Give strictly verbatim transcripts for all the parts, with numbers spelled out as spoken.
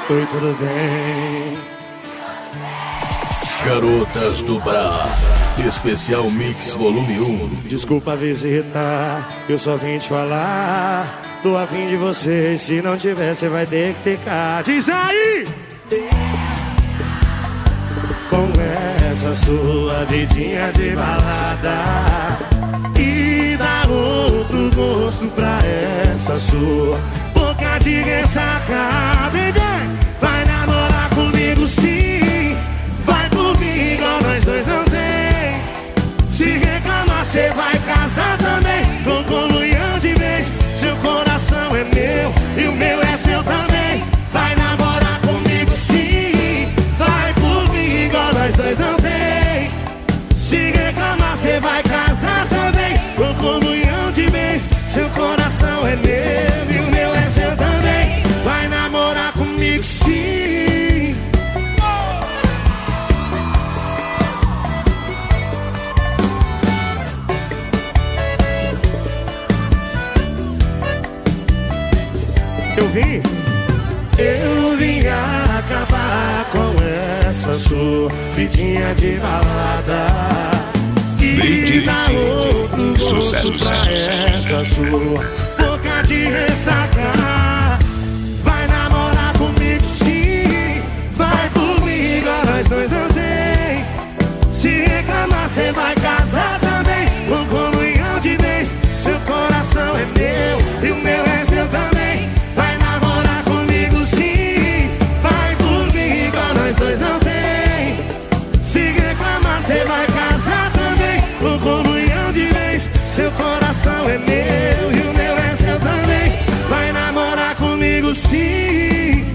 Oi, tudo bem? Garotas do Bra, especial Mix Volume um. Desculpa visitar, eu só vim te falar. Tô afim de você, se não tiver, você vai ter que ficar. Diz aí! Com essa sua vidinha de balada e dá outro gosto pra essa sua boca de ressaca. Vem, vem! Vai namorar comigo sim, vai por mim igual nós dois não tem. Se reclamar cê vai casar também, com comunhão de vez. Seu coração é meu e o meu é seu também. Vai namorar comigo sim, vai por mim igual nós dois não tem. Se reclamar cê vai casar também, com comunhão de vez. Seu coração é meu e o meu é seu também. Vai namorar comigo sim. Eu vim, eu vim acabar com essa sua vidinha de balada e dar outro gosto pra essa sua boca de ressaca. Vai namorar comigo sim, vai comigo, nós dois não tem. Se reclamar cê vai casar também, com comunhão de vez. Seu coração é meu e o meu é seu também. Vai namorar comigo sim, vai por mim igual nós dois não tem. Se reclamar cê vai casar também, com comunhão de vez. Seu coração é meu e o meu é seu também. Vai namorar comigo sim.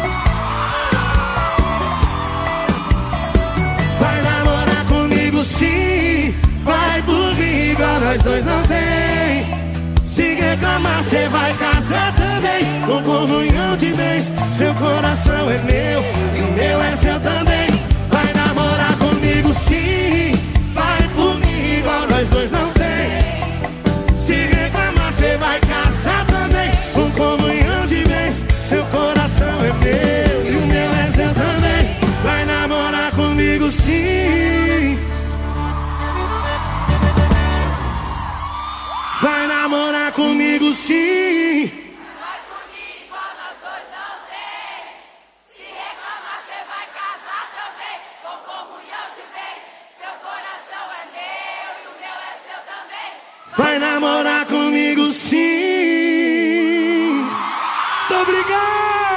Vai namorar comigo sim, vai por mim igual nós dois não tem. Se reclamar cê vai casar também, com comunhão de vez. Seu coração é meu e o meu é seu também. Vai namorar comigo sim, vai por mim igual nós dois não tem. Se reclamar cê vai casar também, com comunhão de vez. Seu coração é meu e o meu é seu também. Vai namorar comigo sim. Vai namorar comigo sim. Vai por mim igual nós dois não tem. Se reclamar cê vai casar também, com comunhão de vez. Seu coração é meu e o meu é seu também. Vai namorar comigo sim. Muito obrigado.